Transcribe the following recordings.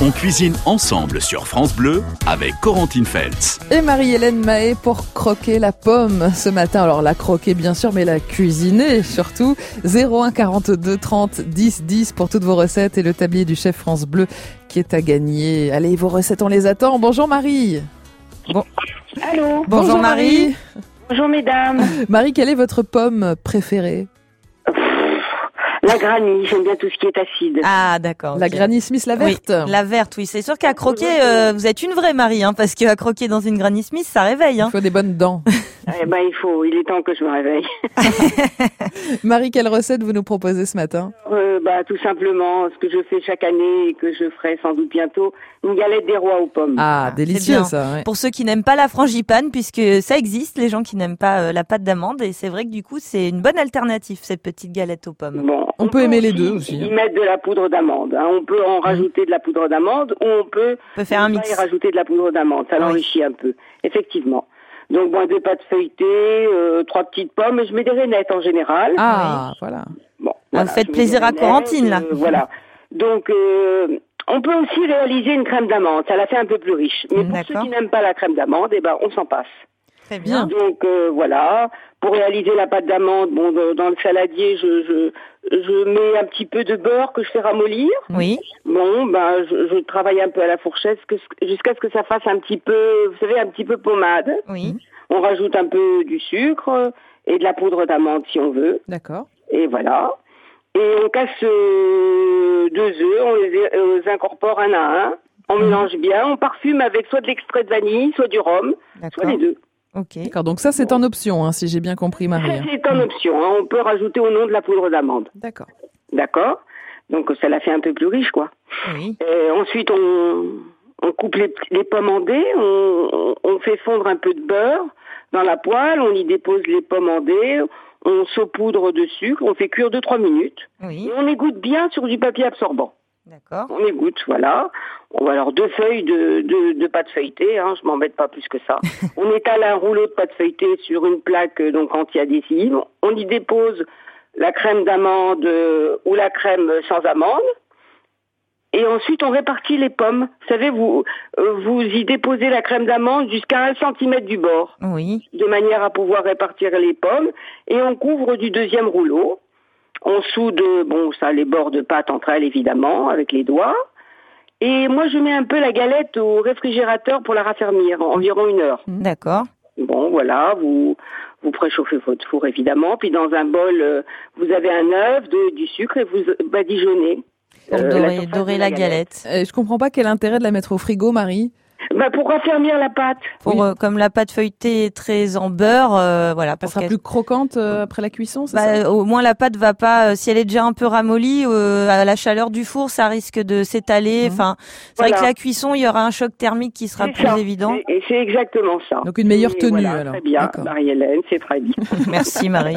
On cuisine ensemble sur France Bleu avec Corentine Feltz. Et Marie-Hélène Mahé pour croquer la pomme ce matin. Alors la croquer bien sûr, mais la cuisiner surtout. 01 42 30 10 10 pour toutes vos recettes et le tablier du chef France Bleu qui est à gagner. Allez, vos recettes, on les attend. Bonjour Marie. Allô. Bonjour Marie. Bonjour mesdames. Marie, quelle est votre pomme préférée? La Granny, j'aime bien tout ce qui est acide. Ah, d'accord. La Granny Smith, la verte? Oui, la verte, oui. C'est sûr qu'à croquer, vous êtes une vraie Marie, parce qu'à croquer dans une Granny Smith, ça réveille. Il faut des bonnes dents. Il est temps que je me réveille. Marie, quelle recette vous nous proposez ce matin? Tout simplement, ce que je fais chaque année et que je ferai sans doute bientôt, une galette des rois aux pommes. Ah, délicieux bien. ça. Ouais. Pour ceux qui n'aiment pas la frangipane, puisque ça existe, les gens qui n'aiment pas la pâte d'amande, et c'est vrai que du coup, c'est une bonne alternative, cette petite galette aux pommes. Bon, on peut aimer les deux aussi. Y mettre de la poudre d'amande. On peut en rajouter de la poudre d'amande ou on peut faire un mix. Y rajouter de la poudre d'amande. Ça l'enrichit un peu, effectivement. Donc, 2 pâtes feuilletées, 3 petites pommes, et je mets des rainettes en général. Ah, voilà. Bon, vous faites plaisir à Corentine, là. Voilà. Donc, on peut aussi réaliser une crème d'amande. Ça la fait un peu plus riche. Mais pour ceux qui n'aiment pas la crème d'amande, on s'en passe. Très bien. Donc, voilà. Pour réaliser la pâte d'amande, dans le saladier, je mets un petit peu de beurre que je fais ramollir. Oui. Bon, je travaille un peu à la fourchette jusqu'à ce que ça fasse un petit peu, vous savez, un petit peu pommade. Oui. On rajoute un peu du sucre et de la poudre d'amande si on veut. D'accord. Et voilà. Et on casse 2 œufs, on les incorpore un à un. On mélange bien, on parfume avec soit de l'extrait de vanille, soit du rhum, soit les deux. Ok. D'accord, donc ça c'est en option, si j'ai bien compris Marie. C'est en option, on peut rajouter au nom de la poudre d'amande. D'accord. D'accord. Donc ça la fait un peu plus riche, quoi. Oui. Ensuite, on coupe les pommes en dés, on fait fondre un peu de beurre dans la poêle, on y dépose les pommes en dés, on saupoudre de sucre, on fait cuire 2-3 minutes. Oui. Et on égoutte bien sur du papier absorbant. D'accord. On égoutte, voilà. On va alors 2 feuilles de pâte feuilletée, je m'embête pas plus que ça. On étale un rouleau de pâte feuilletée sur une plaque anti-adhésive. On y dépose la crème d'amande ou la crème sans amande. Et ensuite, on répartit les pommes. Vous savez, vous y déposez la crème d'amande jusqu'à 1 centimètre du bord. Oui. De manière à pouvoir répartir les pommes. Et on couvre du 2e rouleau. On soude, les bords de pâte entre elles, évidemment, avec les doigts. Et moi, je mets un peu la galette au réfrigérateur pour la raffermir, environ 1 heure. D'accord. Bon, voilà, vous préchauffez votre four, évidemment. Puis dans un bol, vous avez un œuf, du sucre et vous badigeonnez. Pour dorer la galette. Je comprends pas quel intérêt de la mettre au frigo, Marie. Pour raffermir la pâte. Comme la pâte feuilletée est très en beurre, voilà. Elle sera plus croquante après la cuisson, c'est ça? Au moins la pâte va pas, si elle est déjà un peu ramollie, à la chaleur du four, ça risque de s'étaler. Enfin, c'est vrai que la cuisson, il y aura un choc thermique qui sera plus évident. Et c'est exactement ça. Donc une meilleure tenue, alors. Très bien, Marie-Hélène, c'est très bien. Merci Marie.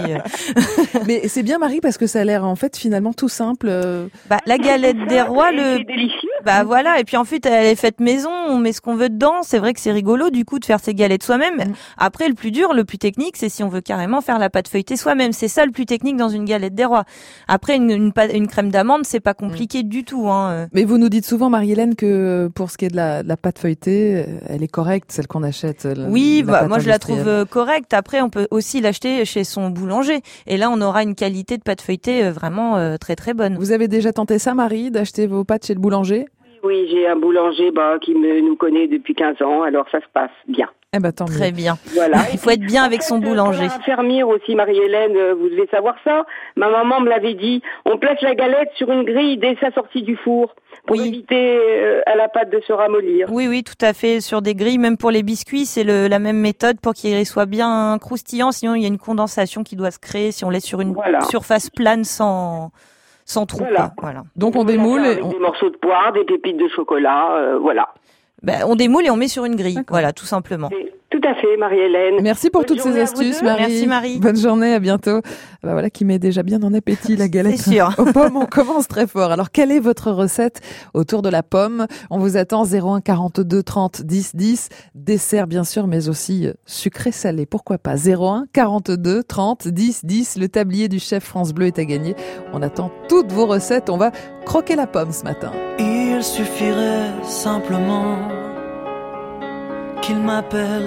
Mais c'est bien Marie parce que ça a l'air en fait finalement tout simple. La galette des rois, c'est délicieux. Voilà. Et puis en fait, elle est faite maison, on met ce qu'on veut dedans. C'est vrai que c'est rigolo du coup de faire ses galettes soi-même. Après, le plus dur, le plus technique, c'est si on veut carrément faire la pâte feuilletée soi-même. C'est ça le plus technique dans une galette des rois. Après, une crème d'amande, c'est pas compliqué du tout. Mais vous nous dites souvent, Marie-Hélène, que pour ce qui est de la pâte feuilletée, elle est correcte, celle qu'on achète. Oui, moi je la trouve correcte. Après, on peut aussi l'acheter chez son boulanger. Et là, on aura une qualité de pâte feuilletée vraiment très très bonne. Vous avez déjà tenté ça, Marie, d'acheter vos pâtes chez le boulanger? Oui, j'ai un boulanger qui nous connaît depuis 15 ans, alors ça se passe bien. Tant mieux. Très bien. Voilà. Il faut être bien avec son boulanger. Pour l'infirmière aussi, Marie-Hélène, vous devez savoir ça. Ma maman me l'avait dit. On place la galette sur une grille dès sa sortie du four pour éviter à la pâte de se ramollir. Oui, tout à fait. Sur des grilles, même pour les biscuits, c'est la même méthode pour qu'ils soient bien croustillants. Sinon, il y a une condensation qui doit se créer si on laisse sur une surface plane sans trou. Voilà. Donc on démoule des morceaux de poire, des pépites de chocolat, voilà. On démoule et on met sur une grille. Voilà, tout simplement. Tout à fait, Marie-Hélène. Merci pour toutes ces astuces, Marie. Merci, Marie. Bonne journée, à bientôt. Voilà qui met déjà bien en appétit la galette. C'est sûr. Aux pommes, on commence très fort. Alors, quelle est votre recette autour de la pomme? On vous attend 01 42 30 10 10. Dessert, bien sûr, mais aussi sucré-salé. Pourquoi pas? 01 42 30 10 10. Le tablier du chef France Bleu est à gagner. On attend toutes vos recettes. On va croquer la pomme ce matin. Ils suffirait simplement qu'il m'appelle.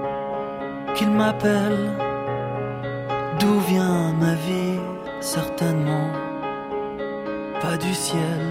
D'où vient ma vie? Certainement pas du ciel.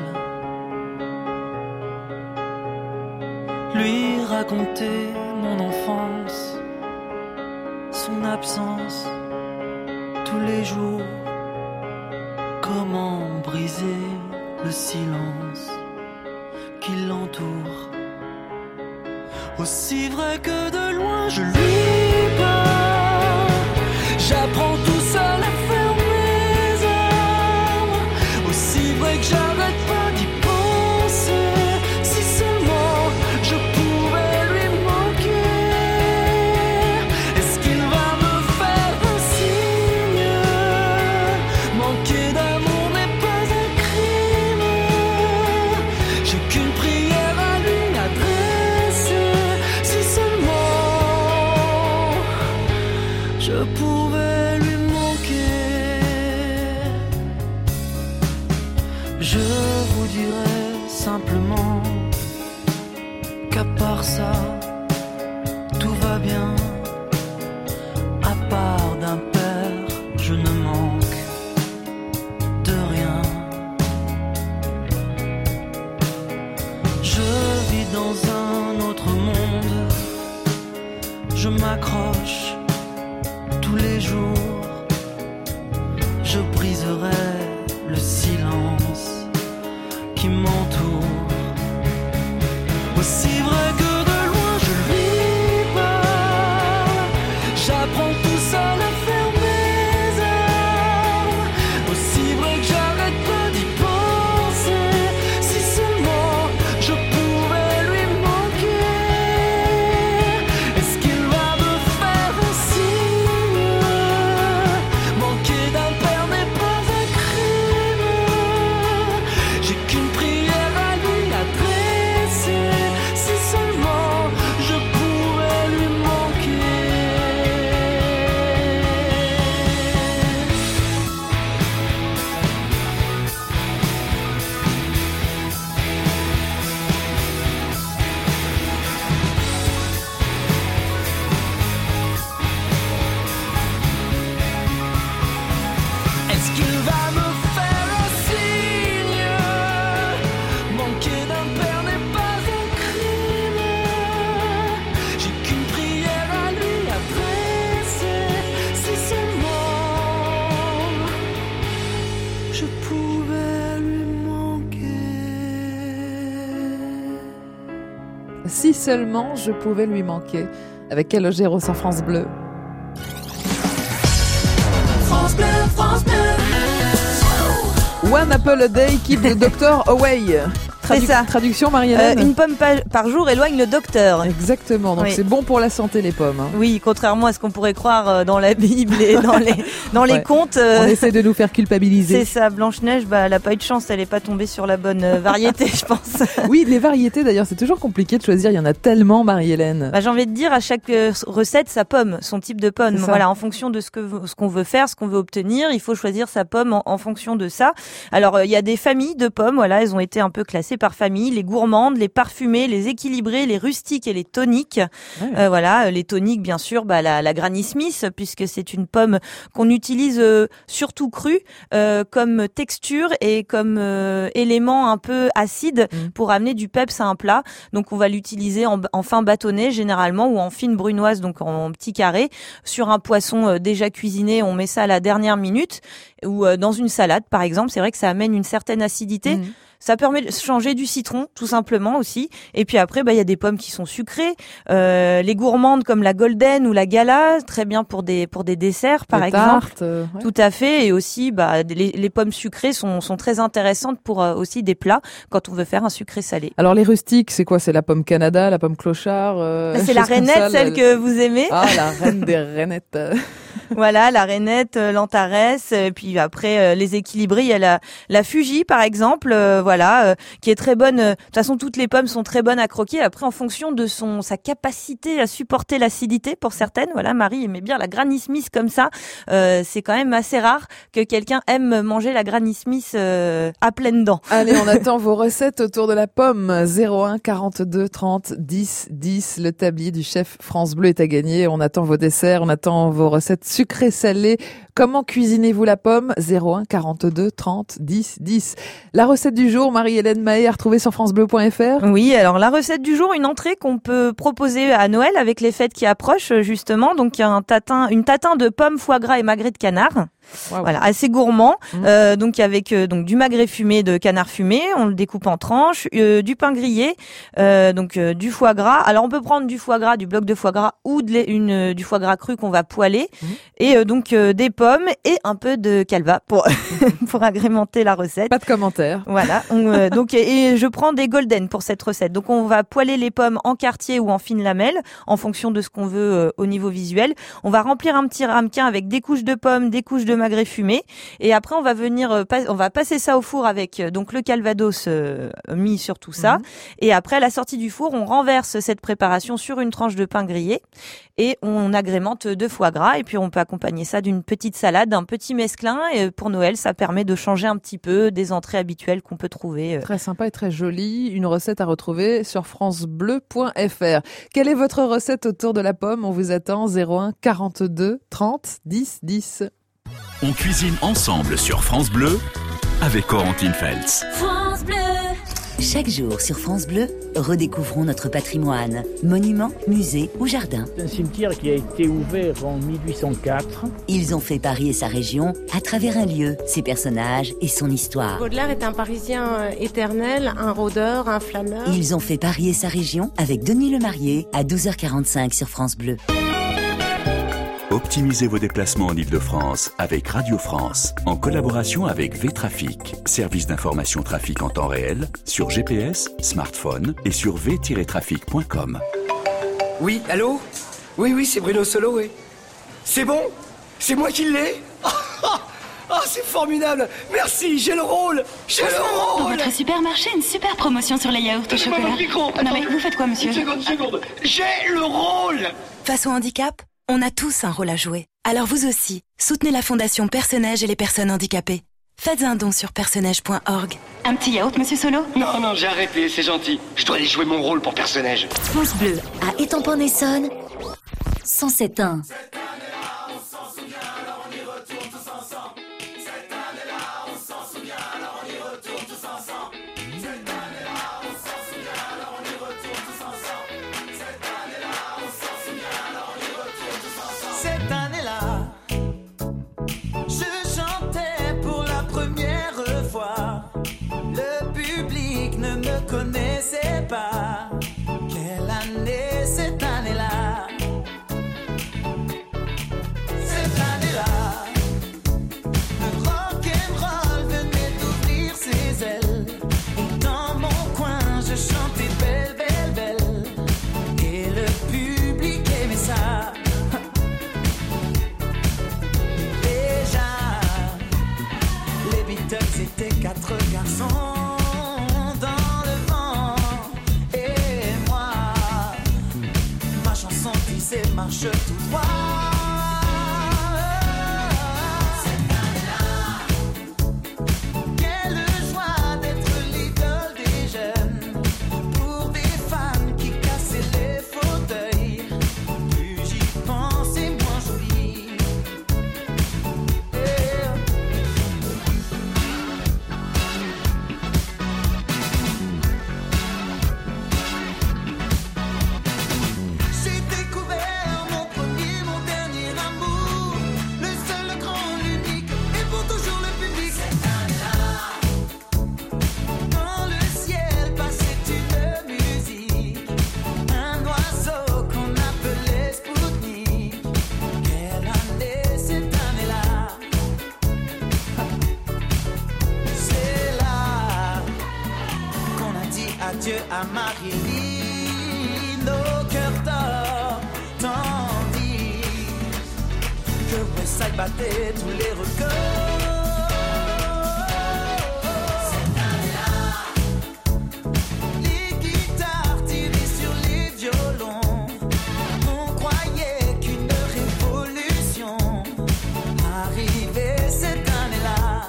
Lui raconter mon enfance, son absence tous les jours. Comment briser le silence qui l'entoure? Aussi vrai que de loin je lui parle, j'apprends tout seul à faire mes armes. Aussi vrai que j'arrête pas d'y penser. Si seulement je pouvais lui manquer. Est-ce qu'il va me faire un signe? Manquer d'amour n'est pas un crime. J'ai qu'une prière à lui adresser. Si seulement je pouvais lui manquer. Je vous dirais simplement qu'à part ça, tout va bien. À part d'un père, je ne manque de rien. Je vis dans un autre monde. Je m'accroche tous les jours. Je briserai le silence qui m'entoure. Aussi vrai que de loin je lui parle, j'apprends tout seul à faire mes armes. Aussi vrai que j'arrête pas d'y penser. Si seulement je pouvais lui manquer. Est-ce qu'il va me faire un signe? Manquer d'un père n'est pas un crime. J'ai qu'une prière à lui adresser. Si seulement je pouvais lui manquer. Est-ce qu'il va me faire un signe? Manquer d'un père n'est pas un crime. J'ai qu'une prière à lui adresser. Si seulement je pouvais lui manquer. Si seulement je pouvais lui manquer. Avec Calogero sur France Bleu. France Bleu, France Bleu. One apple a day keep the doctor away. C'est ça. Traduction, Marie-Hélène. Une pomme par jour éloigne le docteur. Exactement, donc Oui. c'est bon pour la santé les pommes. Hein. Oui, contrairement à ce qu'on pourrait croire dans la Bible et dans les Ouais. contes. On essaie de nous faire culpabiliser. C'est ça, Blanche-Neige, elle a pas eu de chance, elle est pas tombée sur la bonne variété, je pense. Oui, les variétés d'ailleurs, c'est toujours compliqué de choisir, il y en a tellement, Marie-Hélène. J'ai envie de dire, à chaque recette, sa pomme, son type de pomme. C'est ça. Voilà, en fonction de ce qu'on veut faire, ce qu'on veut obtenir, il faut choisir sa pomme en fonction de ça. Alors, il y a des familles de pommes, voilà, elles ont été un peu classées par famille, les gourmandes, les parfumées, les équilibrées, les rustiques et les toniques. Ouais. Voilà, les toniques, bien sûr, la Granny Smith, puisque c'est une pomme qu'on utilise surtout crue, comme texture et comme élément un peu acide pour amener du peps à un plat. Donc, on va l'utiliser en fin bâtonnet, généralement, ou en fine brunoise, donc en petits carrés. Sur un poisson déjà cuisiné, on met ça à la dernière minute, ou dans une salade, par exemple. C'est vrai que ça amène une certaine acidité. Ça permet de changer du citron, tout simplement aussi. Et puis après, il y a des pommes qui sont sucrées. Les gourmandes comme la golden ou la gala, très bien pour des desserts, par exemple. Tartes, ouais. Tout à fait. Et aussi, les pommes sucrées sont très intéressantes pour aussi des plats quand on veut faire un sucré salé. Alors les rustiques, c'est quoi? C'est la pomme Canada, la pomme clochard C'est la choses comme rainette, ça, celle que vous aimez. Ah, la reine des rainettes. Voilà, la rainette, l'antares, puis après les équilibrés, il y a la Fuji par exemple, qui est très bonne. De toute façon, toutes les pommes sont très bonnes à croquer. Après, en fonction de sa capacité à supporter l'acidité, pour certaines, voilà, Marie aimait bien la Granny Smith comme ça. C'est quand même assez rare que quelqu'un aime manger la Granny Smith à pleines dents. Allez, on attend vos recettes autour de la pomme. 01 42 30 10 10. Le tablier du chef France Bleu est à gagner. On attend vos desserts, on attend vos recettes sucrées, salées. Comment cuisinez-vous la pomme? 01 42 30 10 10. La recette du jour, Marie-Hélène Mahé, à retrouver sur francebleu.fr. Oui, alors la recette du jour, une entrée qu'on peut proposer à Noël avec les fêtes qui approchent justement. Donc une tatin de pommes, foie gras et magret de canard. Wow. Voilà, assez gourmand. Donc avec du magret fumé de canard fumé, on le découpe en tranches, du pain grillé, du foie gras. Alors on peut prendre du foie gras, du bloc de foie gras ou du foie gras cru qu'on va poêler, et des pommes et un peu de calva pour pour agrémenter la recette. Pas de commentaires. Voilà. Et je prends des golden pour cette recette. Donc on va poêler les pommes en quartier ou en fines lamelles en fonction de ce qu'on veut au niveau visuel. On va remplir un petit ramequin avec des couches de pommes, des couches de magret fumé, et après on va passer ça au four avec donc le calvados mis sur tout ça, et après à la sortie du four on renverse cette préparation sur une tranche de pain grillé et on agrémente de foie gras, et puis on peut accompagner ça d'une petite salade, d'un petit mesclin, et pour Noël ça permet de changer un petit peu des entrées habituelles qu'on peut trouver. Très sympa et très jolie, une recette à retrouver sur francebleu.fr. Quelle est votre recette autour de la pomme? On vous attend. 01 42 30 10 10. On cuisine ensemble sur France Bleu avec Corentine Feltz. France Bleu. Chaque jour sur France Bleu, redécouvrons notre patrimoine, monuments, musées ou jardins. C'est un cimetière qui a été ouvert en 1804. Ils ont fait Paris et sa région à travers un lieu, ses personnages et son histoire. Baudelaire est un Parisien éternel, un rôdeur, un flâneur. Ils ont fait Paris et sa région avec Denis Lemarié à 12h45 sur France Bleu. Optimisez vos déplacements en Ile-de-France avec Radio France, en collaboration avec V-Trafic, service d'information trafic en temps réel, sur GPS, smartphone et sur v-trafic.com. Oui, allô? Oui, c'est Bruno Solo, oui. C'est bon? C'est moi qui l'ai? C'est formidable! Merci, j'ai le rôle! Pour votre supermarché, une super promotion sur les yaourts au chocolat. Non mais vous faites quoi, monsieur? Une seconde. J'ai le rôle! Face au handicap, on a tous un rôle à jouer. Alors vous aussi, soutenez la Fondation Personnage et les personnes handicapées. Faites un don sur personnage.org. Un petit yaourt, monsieur Solo? Non, j'ai arrêté, c'est gentil. Je dois aller jouer mon rôle pour Personnage. France Bleu, à Étampes-en-Essonne, 107.1. Connaissais pas quelle année cette année-là. Cette année-là, le rock'n'roll venait d'ouvrir ses ailes. Et dans mon coin, je chantais belle, belle, belle. Et le public aimait ça. Déjà, les Beatles étaient 4 garçons. Marche tout droit. Cette année-là, quelle joie d'être l'idole des jeunes. Pour des fans qui cassaient les fauteuils. Plus j'y pense et moins j'oublie. J'ai découvert adieu à Marilyn, nos cœurs d'or, tandis que battez tous les records. Cette année-là, les guitares tirées sur les violons, on croyait qu'une révolution arrivait cette année-là.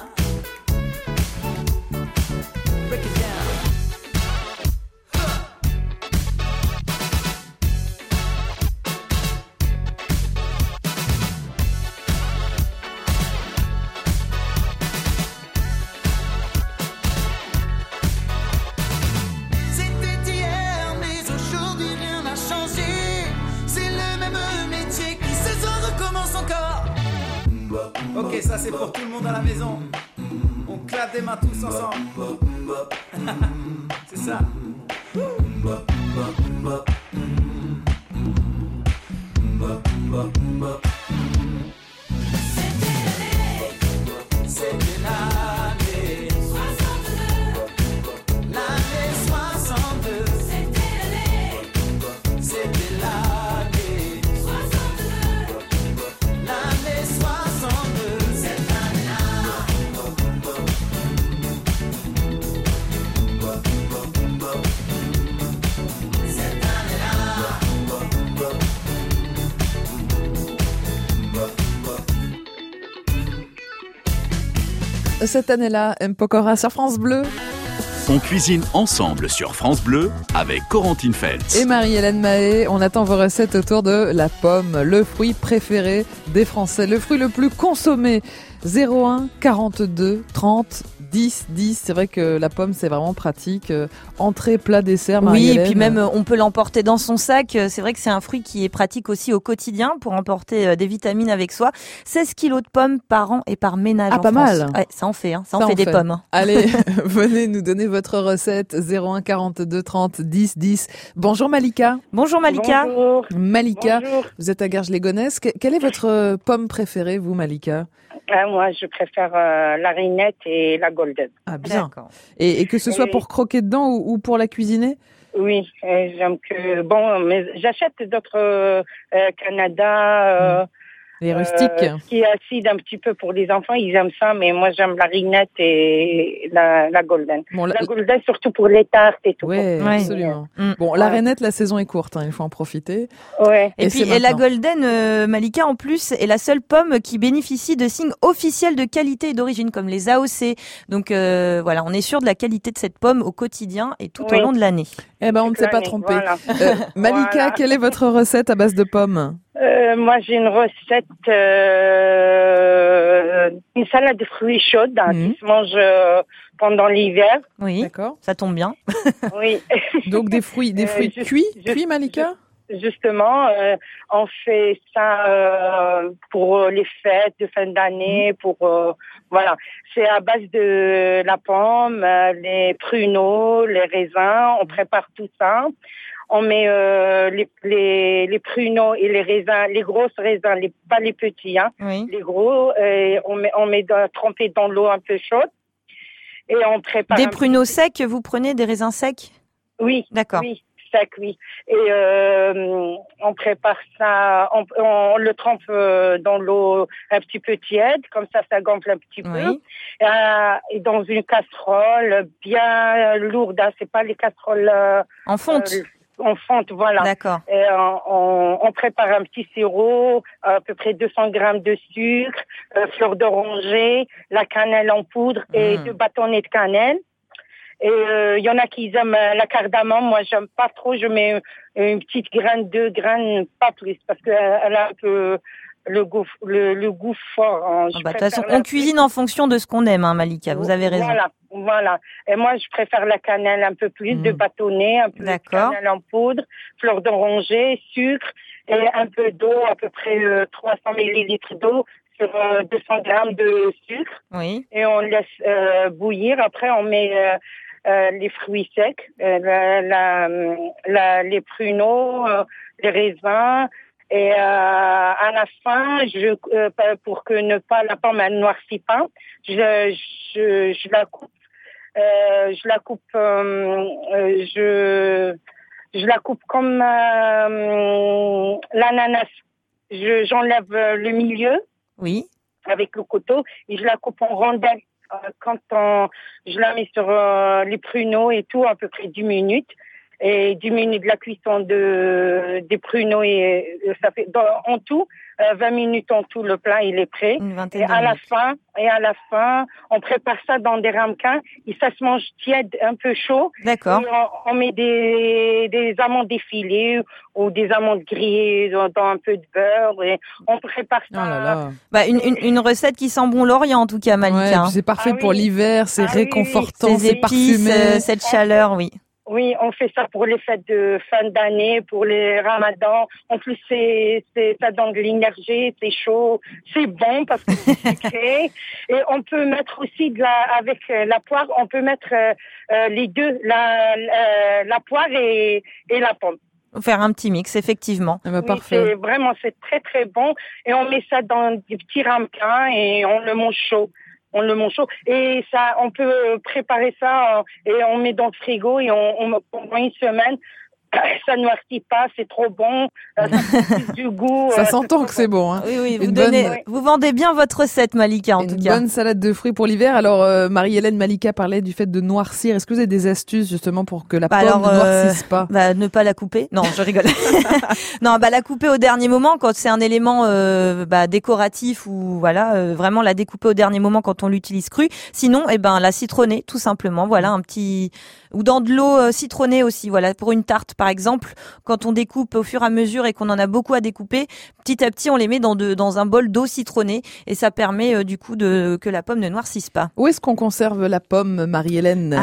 Break it down. Ok, ça c'est pour tout le monde à la maison. On claque des mains tous ensemble. C'est ça. C'était l'année 62. L'année 62. C'était l'année 62. L'année 62. Cette année-là. Cette année-là. Cette année-là, M. Pokora sur France Bleu. On cuisine ensemble sur France Bleu avec Corentine Feltz. Et Marie-Hélène Mahé, on attend vos recettes autour de la pomme, le fruit préféré des Français, le fruit le plus consommé. 01 42 30 10 10. C'est vrai que la pomme, c'est vraiment pratique. Entrée, plat, dessert, Oui, Marie-Hélène. et puis même on peut l'emporter dans son sac. C'est vrai que c'est un fruit qui est pratique aussi au quotidien pour emporter des vitamines avec soi. 16 kilos de pommes par an et par ménage Ah, en pas France. mal. Ouais, ça en fait, ça en fait des pommes. Allez, venez nous donner votre recette. 01 42 30 10 10. Bonjour Malika. Bonjour Malika. Bonjour. Malika, Bonjour. vous êtes à Garges-les-Gonesse. Quelle est votre pomme préférée, vous Malika? Moi, je préfère la rinette et la golden. Ah bien. Et que ce soit pour croquer dedans ou pour la cuisiner? Oui, j'aime que... Bon, mais j'achète d'autres Canada... les rustiques. Ce qui est acide un petit peu pour les enfants, ils aiment ça, mais moi j'aime la rinette et la golden. Bon, la golden surtout pour les tartes et tout. Oui, absolument. Bon, la rainette, la saison est courte, il faut en profiter. Ouais. Et puis la golden, Malika, en plus, est la seule pomme qui bénéficie de signes officiels de qualité et d'origine, comme les AOC. Donc voilà, on est sûr de la qualité de cette pomme au quotidien et tout au long de l'année. Eh ben, on ne s'est pas trompé. Voilà. Malika, quelle est votre recette à base de pommes? Moi, j'ai une recette, une salade de fruits chaude qui se mange pendant l'hiver. Oui, d'accord. Ça tombe bien. Oui. Donc des fruits cuits, Malika? Justement, on fait ça pour les fêtes de fin d'année, pour voilà. C'est à base de la pomme, les pruneaux, les raisins. On prépare tout ça. On met les pruneaux et les raisins, les grosses raisins, pas les petits, les gros. On met trempé dans l'eau un peu chaude et on prépare. Des pruneaux secs, vous prenez des raisins secs? Oui. D'accord. Oui. Oui. Et on prépare ça, on le trempe dans l'eau un petit peu tiède, comme ça gonfle un petit peu. Et dans une casserole bien lourde, c'est pas les casseroles en fonte. En fonte, voilà. D'accord. Et on prépare un petit sirop, à peu près 200 grammes de sucre, fleur d'oranger, la cannelle en poudre et 2 bâtonnets de cannelle. Et il y en a qui aiment la cardamome. Moi, j'aime pas trop. Je mets une petite graine, 2 graines, pas plus, parce qu'elle a un peu le goût fort. De toute façon, on cuisine en fonction de ce qu'on aime, Malika. Vous avez raison. Voilà. Et moi, je préfère la cannelle un peu plus, 2 bâtonnets, un peu de cannelle en poudre, fleur d'oranger, sucre et un peu d'eau, à peu près 300 millilitres d'eau sur 200 grammes de sucre. Oui. Et on laisse bouillir. Après, on met les fruits secs, les pruneaux, les raisins. Et à la fin, pour que la pomme elle noircit pas, je la coupe. Je la coupe comme l'ananas. J'enlève le milieu. Oui. avec le couteau et je la coupe en rondelles. Je la mets sur les pruneaux et tout, à peu près 10 minutes. Et 10 minutes de la cuisson des pruneaux et ça fait en tout 20 minutes en tout, le plat il est prêt. Et à la fin, on prépare ça dans des ramequins et ça se mange tiède, un peu chaud. D'accord. Et on met des amandes effilées ou des amandes grillées dans un peu de beurre et on prépare ça. Oh là là. Bah, une recette qui sent bon l'Orient en tout cas, Malika. Ouais, c'est parfait pour l'hiver, c'est réconfortant, Ces c'est épices, parfumé. cette chaleur, oui. Oui, on fait ça pour les fêtes de fin d'année, pour les ramadans. En plus, ça donne de l'énergie, c'est chaud, c'est bon parce que c'est sucré. Et on peut mettre aussi avec la poire, on peut mettre les deux, la poire et la pomme. Faire un petit mix, effectivement. Ah bah, Oui, parfait. c'est très très bon. Et on met ça dans des petits ramequins et on le mange chaud. Et ça, on peut préparer ça et on met dans le frigo et pendant une semaine, ça noircit pas, c'est trop bon, ça a du goût. Ça s'entend que c'est bon. Hein. Oui, Une vous vendez bien votre recette, Malika, en tout cas. Une bonne salade de fruits pour l'hiver. Alors, Marie-Hélène, Malika parlait du fait de noircir. Est-ce que vous avez des astuces justement pour que la pomme ne noircisse pas? Ne pas la couper. Non, je rigole. Non, la couper au dernier moment quand c'est un élément décoratif ou voilà, vraiment la découper au dernier moment quand on l'utilise crue. Sinon, la citronner tout simplement. Voilà, un petit ou dans de l'eau citronnée aussi. Voilà, pour une tarte par exemple, quand on découpe au fur et à mesure et qu'on en a beaucoup à découper, petit à petit on les met dans un bol d'eau citronnée et ça permet du coup que la pomme ne noircisse pas. Où est-ce qu'on conserve la pomme, Marie-Hélène?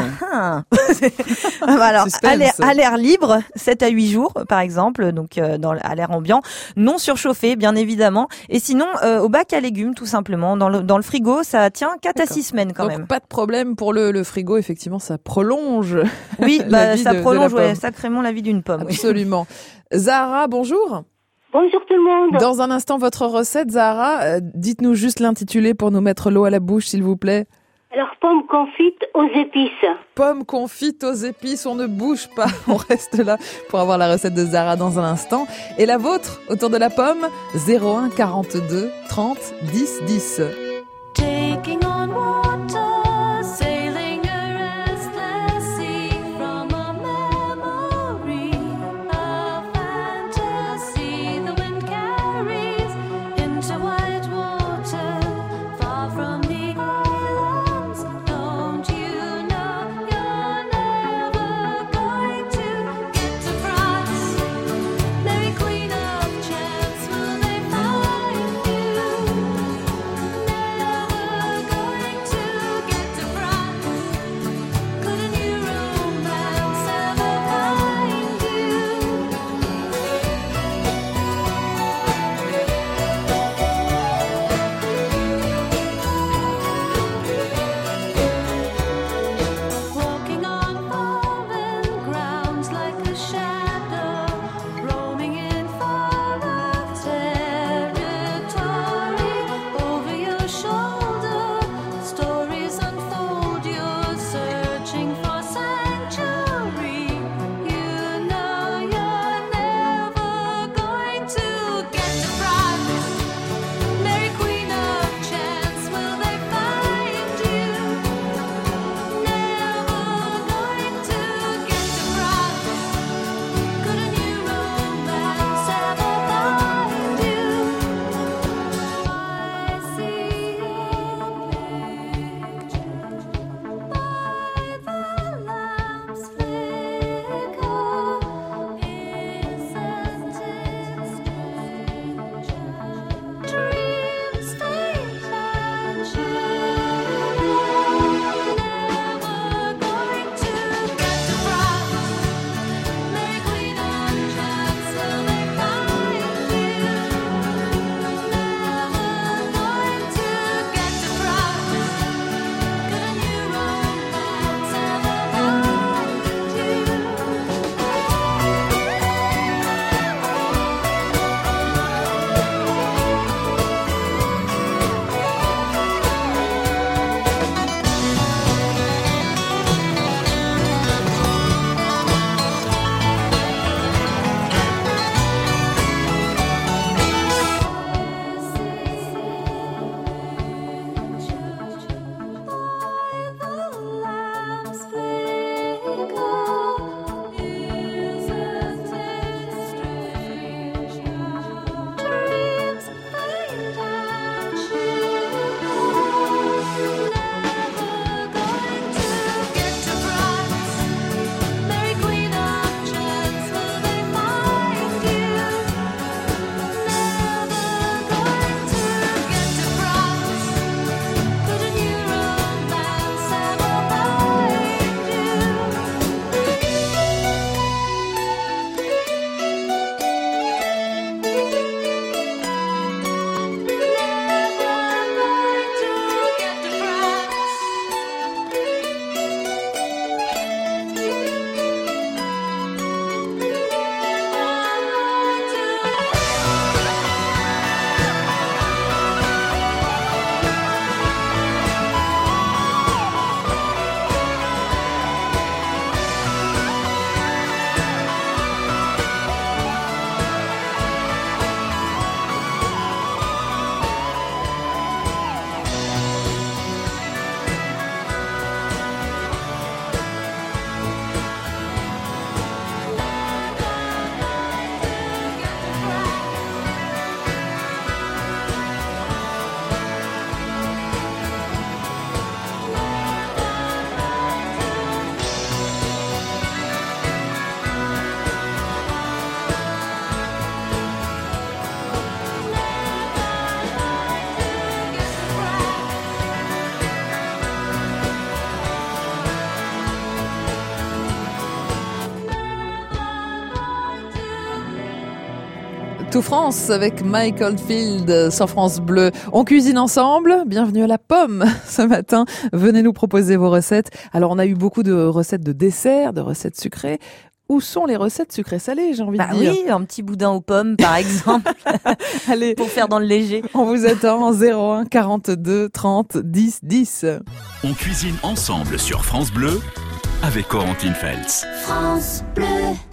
Alors, à l'air libre, 7 à 8 jours, par exemple, donc à l'air ambiant, non surchauffé, bien évidemment. Et sinon, au bac à légumes, tout simplement. Dans le frigo, ça tient 4 à 6 semaines quand donc, même. Pas de problème pour le frigo, effectivement, ça prolonge. Oui, ça prolonge de sacrément la vie d'une pomme. Absolument. Oui. Zahra, bonjour. Bonjour tout le monde. Dans un instant, votre recette, Zahra. Dites-nous juste l'intitulé pour nous mettre l'eau à la bouche, s'il vous plaît. Alors, pomme confite aux épices. Pomme confite aux épices, on ne bouge pas, on reste là pour avoir la recette de Zahra dans un instant. Et la vôtre, autour de la pomme, 01 42 30 10 10. Taking on water, sailing a restless sea from a memory, a fantasy the wind carries into white water, far from the islands. Don't you know you're never going to get to France? Mary Queen of Chance, will they find you? Tout France avec Mike Oldfield sur France Bleu. On cuisine ensemble. Bienvenue à la pomme ce matin. Venez nous proposer vos recettes. Alors, on a eu beaucoup de recettes de desserts, de recettes sucrées. Où sont les recettes sucrées-salées, j'ai envie de dire? Oui, un petit boudin aux pommes, par exemple. Allez, pour faire dans le léger. On vous attend en 01 42 30 10 10. On cuisine ensemble sur France Bleu avec Corentine Feltz. France Bleu.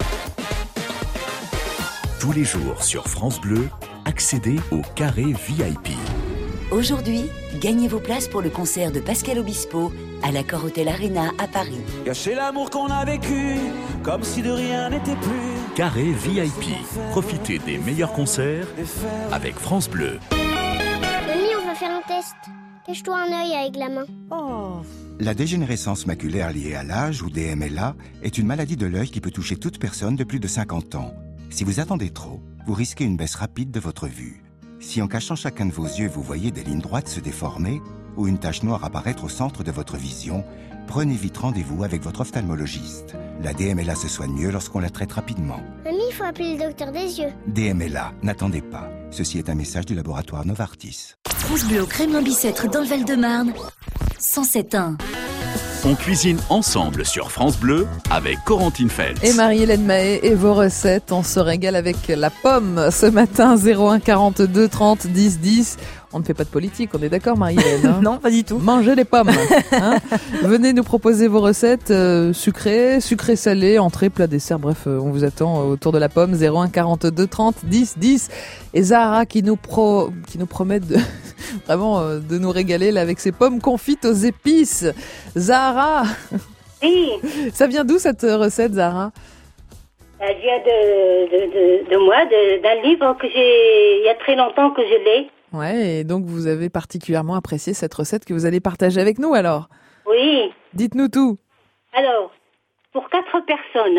Tous les jours sur France Bleu, accédez au carré VIP. Aujourd'hui, gagnez vos places pour le concert de Pascal Obispo à l'Accor Hotel Arena à Paris. Gâcher l'amour qu'on a vécu, comme si de rien n'était plus. Carré VIP. Profitez des meilleurs concerts avec France Bleu. Mamie, on va faire un test. Cache-toi un œil avec la main. La dégénérescence maculaire liée à l'âge ou DMLA est une maladie de l'œil qui peut toucher toute personne de plus de 50 ans. Si vous attendez trop, vous risquez une baisse rapide de votre vue. Si en cachant chacun de vos yeux, vous voyez des lignes droites se déformer ou une tache noire apparaître au centre de votre vision, prenez vite rendez-vous avec votre ophtalmologiste. La DMLA se soigne mieux lorsqu'on la traite rapidement. Mamie, il faut appeler le docteur des yeux. DMLA, n'attendez pas. Ceci est un message du laboratoire Novartis. France Bleu au Kremlin-Bicêtre dans le Val-de-Marne, 107.1. On cuisine ensemble sur France Bleu avec Corentine Feltz. Et Marie-Hélène Mahé et vos recettes. On se régale avec la pomme ce matin, 01 42 30 10 10. On ne fait pas de politique, on est d'accord Marie-Hélène hein? Non, pas du tout. Mangez les pommes. Hein Venez nous proposer vos recettes sucrées, salées, entrées, plats, desserts. Bref, on vous attend autour de la pomme, 01 42 30 10 10. Et Zahara qui nous promet vraiment de nous régaler là, avec ses pommes confites aux épices. Zahara, Oui, ça vient d'où cette recette, Zahara? elle vient de moi, d'un livre que il y a très longtemps que je l'ai. Ouais, et donc vous avez particulièrement apprécié cette recette que vous allez partager avec nous alors. Oui. Dites-nous tout. Alors, pour 4 personnes,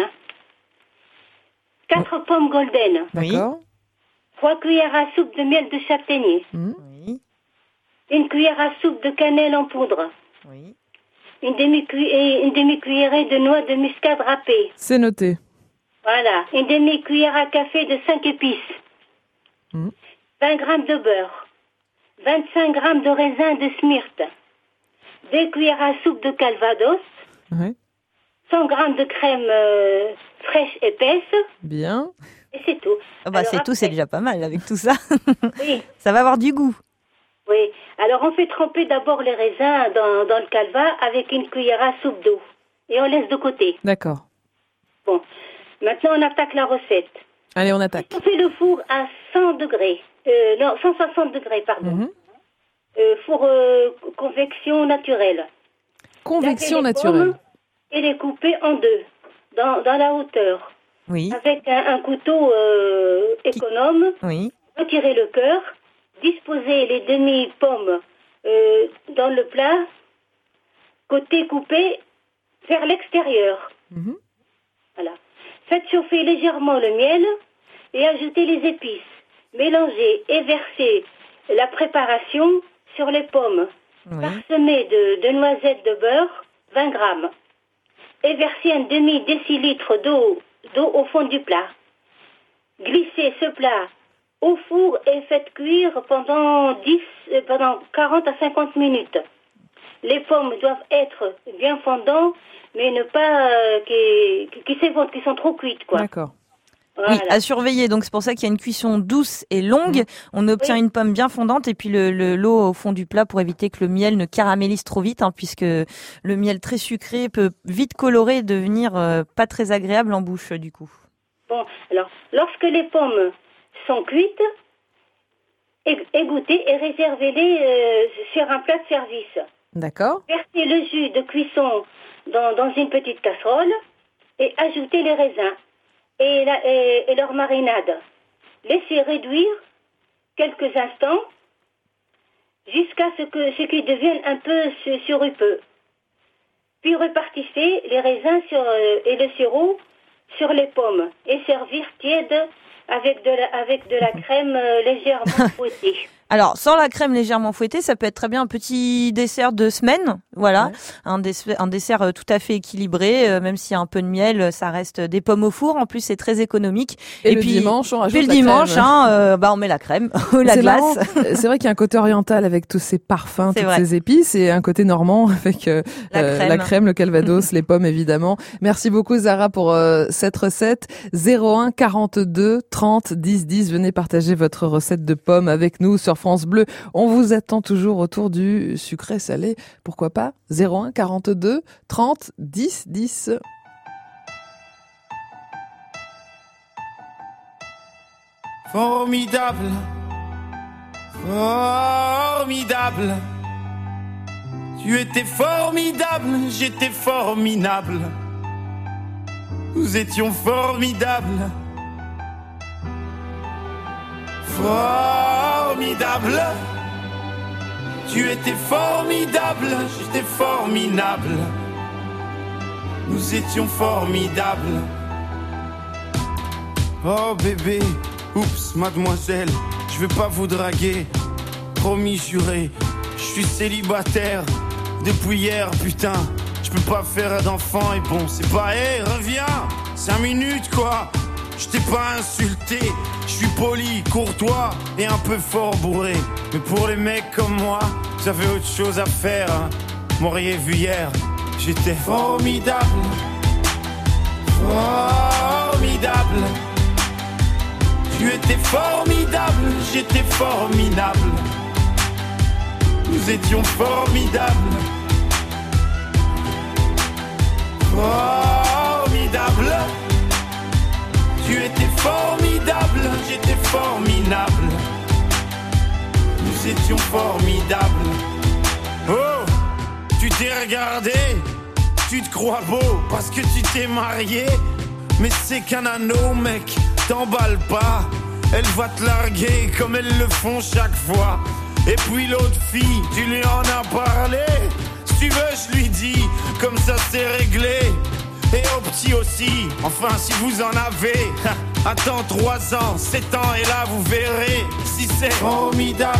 4 pommes golden. D'accord. 3 cuillères à soupe de miel de châtaignier. Oui. Une cuillère à soupe de cannelle en poudre. Oui. Une demi-cuillerée de noix de muscade râpée. C'est noté. Voilà. Une demi-cuillère à café de 5 épices. 20 grammes de beurre. 25 grammes de raisin de Smyrte. 2 cuillères à soupe de calvados. Ouais. 100 grammes de crème fraîche épaisse. Bien. Et c'est tout. Ah bah Alors c'est après, tout, c'est déjà pas mal avec tout ça. Oui. Ça va avoir du goût. Oui. Alors on fait tremper d'abord les raisins dans le calva avec une cuillère à soupe d'eau. Et on laisse de côté. D'accord. Bon. Maintenant on attaque la recette. Allez, on attaque. On fait le four à 100 degrés. Non, 160 degrés, pardon. Four convection naturelle. Convection Laver les naturelle. pommes et les couper en deux, dans la hauteur. Oui. Avec un couteau économe. Oui. Retirer le cœur. Disposer les demi-pommes dans le plat. Côté coupé vers l'extérieur. Voilà. Faites chauffer légèrement le miel et ajoutez les épices. Mélangez et versez la préparation sur les pommes. Parsemez de noisettes de beurre, 20 grammes. Et versez un demi-décilitre d'eau au fond du plat. Glissez ce plat au four et faites cuire pendant 40 à 50 minutes. Les pommes doivent être bien fondantes, mais ne pas qui s'éventrent, qui sont trop cuites, quoi. D'accord. Voilà. Oui, à surveiller. Donc c'est pour ça qu'il y a une cuisson douce et longue. On obtient une pomme bien fondante et puis l'eau au fond du plat pour éviter que le miel ne caramélise trop vite, puisque le miel très sucré peut vite colorer et devenir pas très agréable en bouche du coup. Bon, alors lorsque les pommes sont cuites, égouttez et réservez-les sur un plat de service. D'accord. Versez le jus de cuisson dans une petite casserole et ajoutez les raisins et leur marinade. Laissez réduire quelques instants jusqu'à ce qu'ils deviennent un peu sirupeux. Puis repartissez les raisins et le sirop sur les pommes et servir tiède avec de la crème légèrement fouettée. Alors, sans la crème légèrement fouettée, ça peut être très bien un petit dessert de semaine. Voilà, ouais. Un dessert tout à fait équilibré, même s'il y a un peu de miel, ça reste des pommes au four. En plus, c'est très économique. Et puis, dimanche, on rajoute puis le dimanche, on met la crème ou la glace. C'est vrai qu'il y a un côté oriental avec tous ces parfums, toutes ces épices, et un côté normand avec la crème, le calvados, les pommes évidemment. Merci beaucoup Zara pour cette recette. 01 42 30 10 10. Venez partager votre recette de pommes avec nous sur France Bleu. On vous attend toujours autour du sucré salé. Pourquoi pas 01 42 30 10 10. Formidable, formidable. Tu étais formidable, j'étais formidable. Nous étions formidables. Formidable. Tu étais formidable, j'étais formidable. Nous étions formidables. Oh bébé, oups, mademoiselle, je veux pas vous draguer. Promis, juré, je suis célibataire depuis hier, putain. Je peux pas faire d'enfant et bon, c'est pas, reviens, 5 minutes quoi. Je t'ai pas insulté, je suis poli, courtois et un peu fort bourré. Mais pour les mecs comme moi, j'avais autre chose à faire, hein. M'auriez vu hier, j'étais formidable. Formidable. Tu étais formidable, j'étais formidable. Nous étions formidables. Formidable. Tu étais formidable, j'étais formidable. Nous étions formidables. Oh, tu t'es regardé, tu te crois beau parce que tu t'es marié. Mais c'est qu'un anneau, mec, t'emballe pas. Elle va te larguer comme elles le font chaque fois. Et puis l'autre fille, tu lui en as parlé. Si tu veux, je lui dis, comme ça c'est réglé. Et au petit aussi, enfin si vous en avez. Attends 3 ans, 7 ans et là vous verrez si c'est formidable.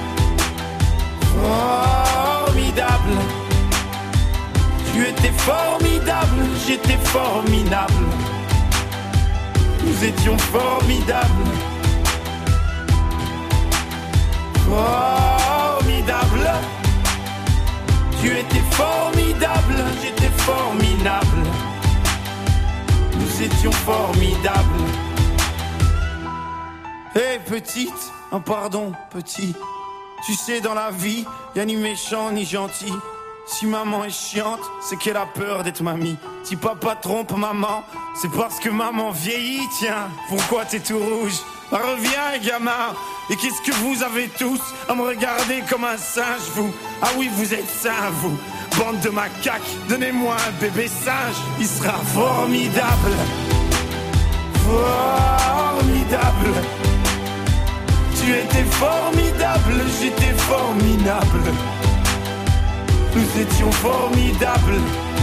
Formidable. Tu étais formidable, j'étais formidable. Nous étions formidables. Formidable. Tu étais formidable, j'étais formidable. Nous étions formidables. Hé petite, oh pardon petit. Tu sais dans la vie, y'a ni méchant ni gentil. Si maman est chiante, c'est qu'elle a peur d'être mamie. Si papa trompe maman, c'est parce que maman vieillit. Tiens, pourquoi t'es tout rouge? Reviens gamin. Et qu'est-ce que vous avez tous à me regarder comme un singe, vous? Ah oui, vous êtes sains, vous. Bande de macaques, donnez-moi un bébé singe. Il sera formidable. Formidable. Tu étais formidable, j'étais formidable. Nous étions formidables.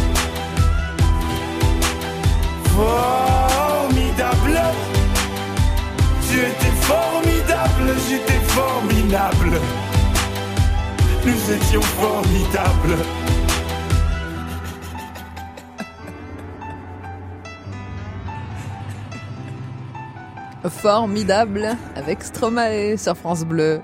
Formidable. Tu étais formidable, j'étais formidable. Nous étions formidables. Formidable avec Stromae sur France Bleu.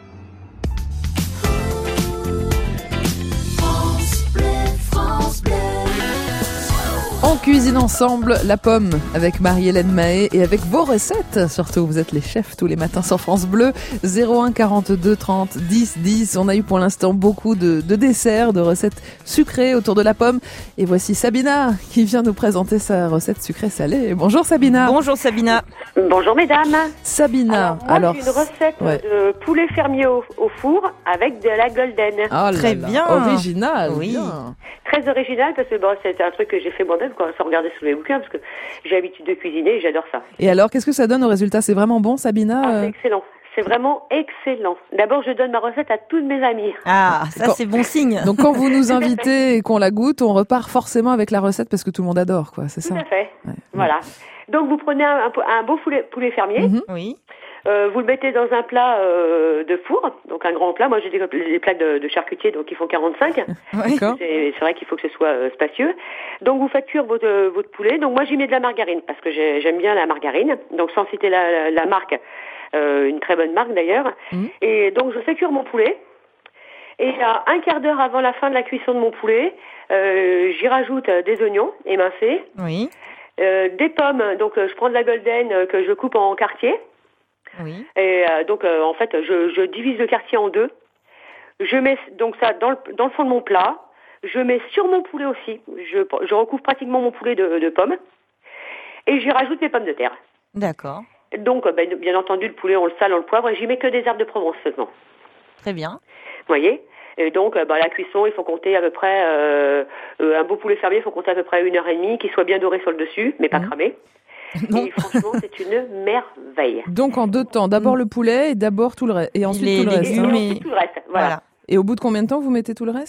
On cuisine ensemble la pomme avec Marie-Hélène Mahé et avec vos recettes. Surtout, vous êtes les chefs tous les matins sur France Bleu. 01 42 30 10 10. On a eu pour l'instant beaucoup de desserts, de recettes sucrées autour de la pomme. Et voici Sabina qui vient nous présenter sa recette sucrée-salée. Bonjour Sabina. Bonjour Sabina. Bonjour mesdames. Sabina. Alors j'ai une recette de poulet fermier au four avec de la golden. Oh très bien. Original. Oui. Bien. Très original parce que c'est un truc que j'ai fait moi-même sans regarder sous les bouquins parce que j'ai l'habitude de cuisiner et j'adore ça. Et alors qu'est-ce que ça donne au résultat? C'est vraiment bon Sabina? C'est excellent. C'est vraiment excellent. D'abord, je donne ma recette à tous mes amis. Ah, ça c'est bon signe. Donc quand vous nous invitez et qu'on la goûte, on repart forcément avec la recette parce que tout le monde adore, quoi. C'est ça? Tout à fait. Ouais. Voilà. Donc vous prenez un beau poulet fermier. Oui. Vous le mettez dans un plat de four, donc un grand plat. Moi, j'ai des plaques de charcutier, donc ils font 45. D'accord. C'est vrai qu'il faut que ce soit spacieux. Donc, vous faites cuire votre poulet. Donc, moi, j'y mets de la margarine, parce que j'aime bien la margarine. Donc, sans citer la marque, une très bonne marque d'ailleurs. Et donc, je fais cuire mon poulet. Et un quart d'heure avant la fin de la cuisson de mon poulet, j'y rajoute des oignons émincés. Oui. Des pommes, donc je prends de la golden que je coupe en quartiers. Oui. Et donc en fait, je divise le quartier en deux. Je mets donc ça dans le fond de mon plat. Je mets sur mon poulet aussi. Je recouvre pratiquement mon poulet de pommes. Et j'y rajoute mes pommes de terre. D'accord. Donc bien entendu, le poulet, on le sale, on le poivre. Et j'y mets que des herbes de Provence seulement. Très bien. Vous voyez ? Et donc, la cuisson, il faut compter à peu près, un beau poulet fermier, il faut compter à peu près 1h30, qu'il soit bien doré sur le dessus, mais pas cramé. Et franchement, c'est une merveille. Donc en 2 temps, d'abord le poulet et d'abord tout le reste, et ensuite tout le reste. Et ensuite tout le reste, voilà. Et au bout de combien de temps vous mettez tout le reste ?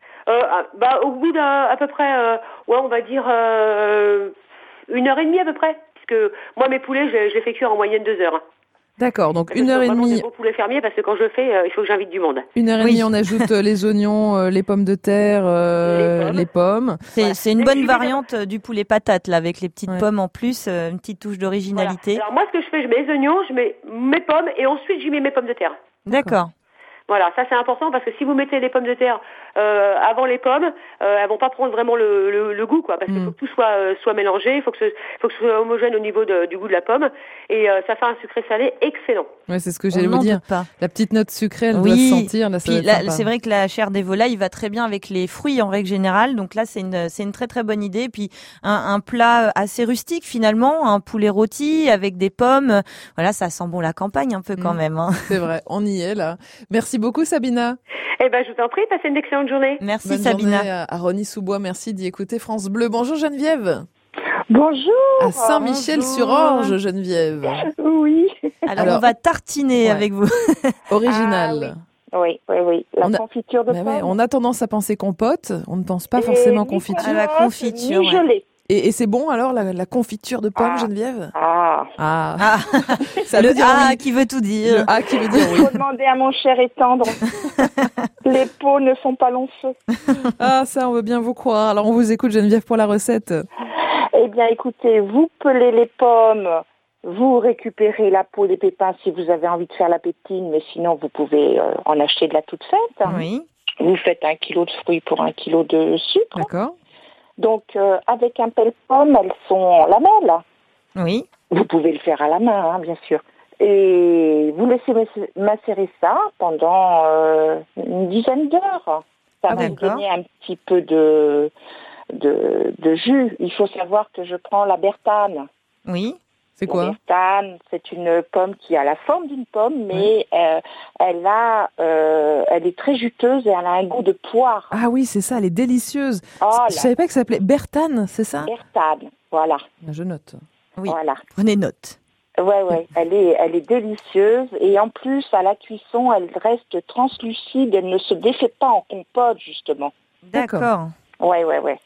Au bout d'à peu près, on va dire 1h30 à peu près, puisque moi mes poulets, je les fais cuire en moyenne 2 heures. D'accord, donc parce 1h30. C'est beau poulet fermier parce que quand je le fais, il faut que j'invite du monde. 1h30, on ajoute les oignons, les pommes de terre, les pommes. C'est une bonne variante du poulet patate, là, avec les petites pommes en plus, une petite touche d'originalité. Voilà. Alors moi, ce que je fais, je mets les oignons, je mets mes pommes et ensuite j'y mets mes pommes de terre. D'accord. Voilà, ça c'est important parce que si vous mettez les pommes de terre avant les pommes, elles vont pas prendre vraiment le goût, quoi, parce qu'il faut que tout soit mélangé, il faut que ce soit homogène au niveau du goût de la pomme, et ça fait un sucré salé excellent. Ouais, c'est ce que j'allais vous dire. La petite note sucrée, elle doit se sentir. Là, puis c'est vrai que la chair des volailles va très bien avec les fruits en règle générale, donc là c'est une très très bonne idée. Puis un plat assez rustique finalement, un poulet rôti avec des pommes, voilà, ça sent bon la campagne un peu quand même. Hein. C'est vrai, on y est là. Merci beaucoup Sabina. Eh ben je vous en prie, passez une excellente journée. Merci Bonne Sabina. Journée à Rosny-sous-Bois, merci d'y écouter France Bleu. Bonjour Geneviève. Bonjour. À Saint-Michel-sur-Orge, Geneviève. Oui. Alors on va tartiner avec vous. Original. Oui. La confiture de pommes. On a tendance à penser compote, on ne pense pas forcément confiture. À la confiture. Gelée. Et c'est bon alors la confiture de pommes, Geneviève? Ça veut dire qui veut tout dire. Le A qui veut dire oui. Il faut demander à mon cher et tendre. Les pots ne sont pas longs feu. Ça on veut bien vous croire. Alors on vous écoute Geneviève pour la recette. Eh bien écoutez, vous pelez les pommes, vous récupérez la peau, les pépins si vous avez envie de faire la pépine, mais sinon vous pouvez en acheter de la toute faite. Oui. Vous faites 1 kilo de fruits pour 1 kilo de sucre. D'accord. Donc, avec un pelle-pomme, elles sont lamelles. Oui. Vous pouvez le faire à la main, bien sûr. Et vous laissez macérer ça pendant une dizaine d'heures. Ça va vous donner un petit peu de jus. Il faut savoir que je prends la bertane. Oui. C'est quoi? La bertane, c'est une pomme qui a la forme d'une pomme, mais elle est très juteuse et elle a un goût de poire. Ah oui, c'est ça, elle est délicieuse. Je savais pas que ça s'appelait bertane, c'est ça? Bertane, voilà. Je note. Oui. Voilà. Prenez note. Ouais, elle est délicieuse et en plus à la cuisson, elle reste translucide, elle ne se défait pas en compote justement. D'accord. Ouais.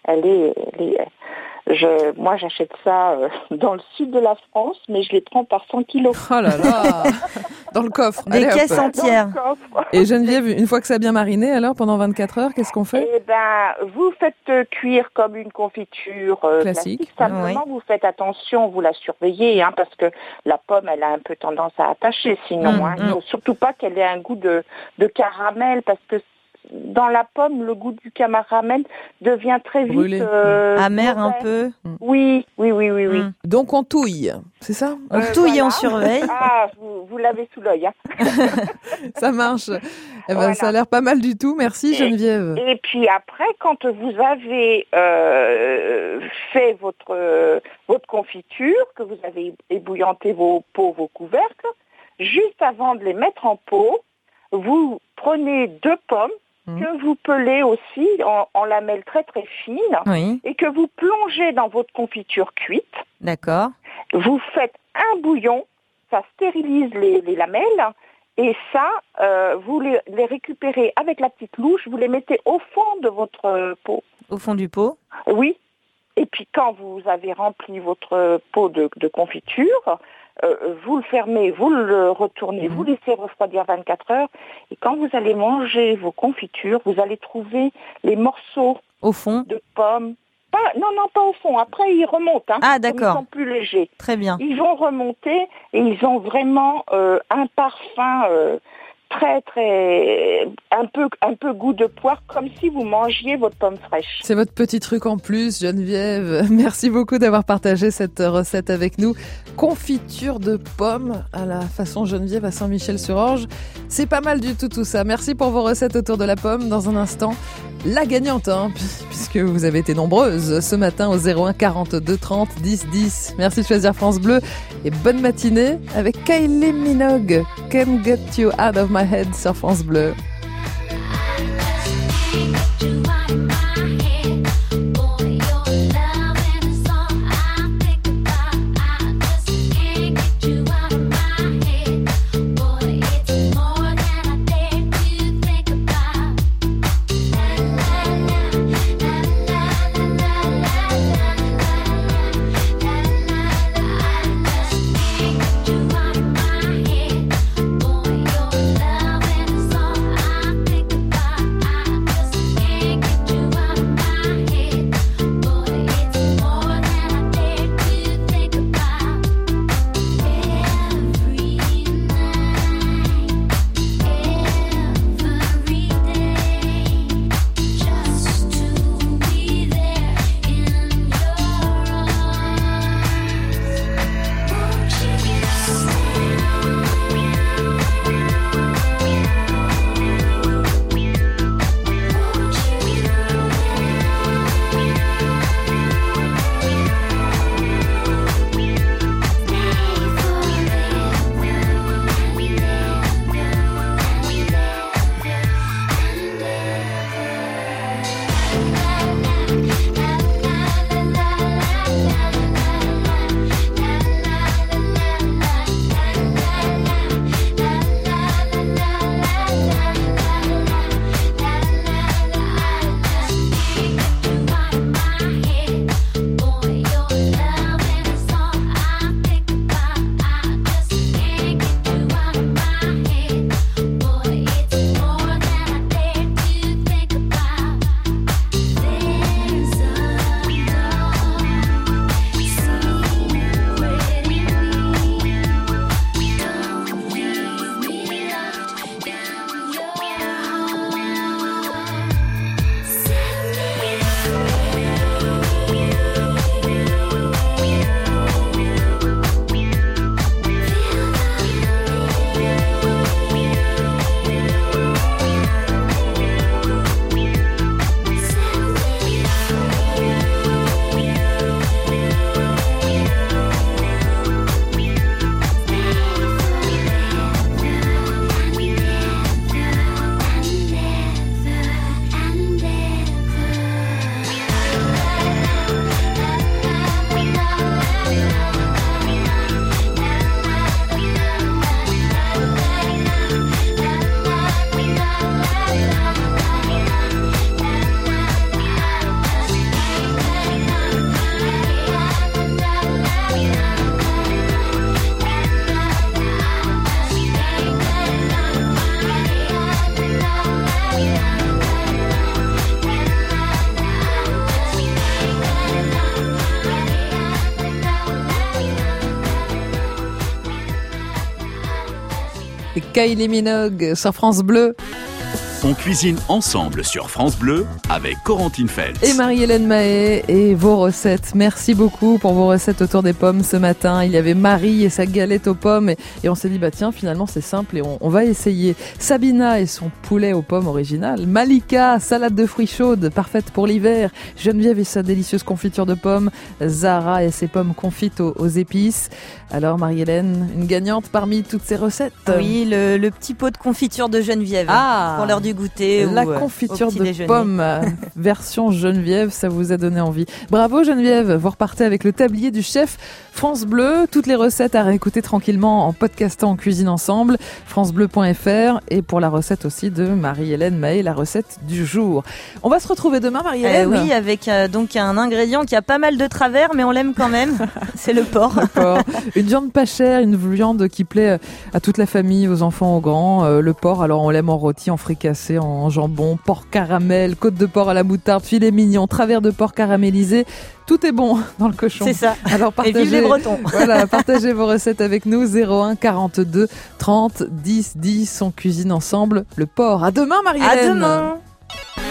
Moi, j'achète ça dans le sud de la France, mais je les prends par 100 kilos. Oh là là. Dans le coffre. Des caisses entières. Et Geneviève, une fois que ça a bien mariné, alors pendant 24 heures, qu'est-ce qu'on fait? Eh ben, vous faites cuire comme une confiture classique. Simplement, vous faites attention, vous la surveillez, parce que la pomme, elle a un peu tendance à attacher. Sinon, il ne faut surtout pas qu'elle ait un goût de caramel, parce que dans la pomme, le goût du caramel devient très vite amer un peu. Oui. Donc on touille, c'est ça? On touille et on surveille. Vous l'avez sous l'œil. Ça marche. Ça a l'air pas mal du tout. Merci Geneviève. Et puis après, quand vous avez fait votre confiture, que vous avez ébouillanté vos pots, vos couvercles, juste avant de les mettre en pot, vous prenez 2 pommes que vous pelez aussi en lamelles très très fines et que vous plongez dans votre confiture cuite. D'accord. Vous faites un bouillon, ça stérilise les lamelles et ça, vous les récupérez avec la petite louche, vous les mettez au fond de votre pot. Au fond du pot? Oui. Et puis quand vous avez rempli votre pot de confiture, vous le fermez, vous le retournez, vous laissez refroidir 24 heures. Et quand vous allez manger vos confitures, vous allez trouver les morceaux au fond de pommes. Non, pas au fond. Après, ils remontent. Ah, d'accord. Ils sont plus légers. Très bien. Ils vont remonter et ils ont vraiment un parfum très, très... un peu goût de poire, comme si vous mangiez votre pomme fraîche. C'est votre petit truc en plus, Geneviève. Merci beaucoup d'avoir partagé cette recette avec nous. Confiture de pommes à la façon Geneviève à Saint-Michel-sur-Orge. C'est pas mal du tout ça. Merci pour vos recettes autour de la pomme. Dans un instant, la gagnante, puisque vous avez été nombreuses ce matin au 01 42 30 10 10. Merci de choisir France Bleu et bonne matinée avec Kylie Minogue. Can't Get You Out of My Head sur France Bleu. Et Kylie Minogue sur France Bleu. On cuisine ensemble sur France Bleu avec Corentine Feltz. Et Marie-Hélène Mahé et vos recettes. Merci beaucoup pour vos recettes autour des pommes ce matin. Il y avait Marie et sa galette aux pommes. Et on s'est dit, bah tiens, finalement c'est simple et on va essayer. Sabina et son poulet aux pommes original. Malika, salade de fruits chaude, parfaite pour l'hiver. Geneviève et sa délicieuse confiture de pommes. Zara et ses pommes confites aux épices. Alors Marie-Hélène, une gagnante parmi toutes ces recettes. Oui, le petit pot de confiture de Geneviève. Ah, pour l'heure du du goûter La ou confiture au petit de déjeuner. pommes, version Geneviève, ça vous a donné envie. Bravo Geneviève, vous repartez avec le tablier du chef France Bleu. Toutes les recettes à réécouter tranquillement en podcastant en cuisine ensemble, francebleu.fr, et pour la recette aussi de Marie-Hélène Mahé, la recette du jour. On va se retrouver demain, Marie-Hélène. Oui, avec donc un ingrédient qui a pas mal de travers, mais on l'aime quand même. C'est le porc. Le porc. Une viande pas chère, une viande qui plaît à toute la famille, aux enfants, aux grands. Le porc, alors on l'aime en rôti, en fricassé, en jambon, porc caramel, côte de porc à la moutarde, filet mignon, travers de porc caramélisé. Tout est bon dans le cochon. C'est ça. Alors partagez, et vive les Bretons. Voilà, partagez vos recettes avec nous. 01 42 30 10 10. On cuisine ensemble le porc. À demain, Marie-Hélène. À demain.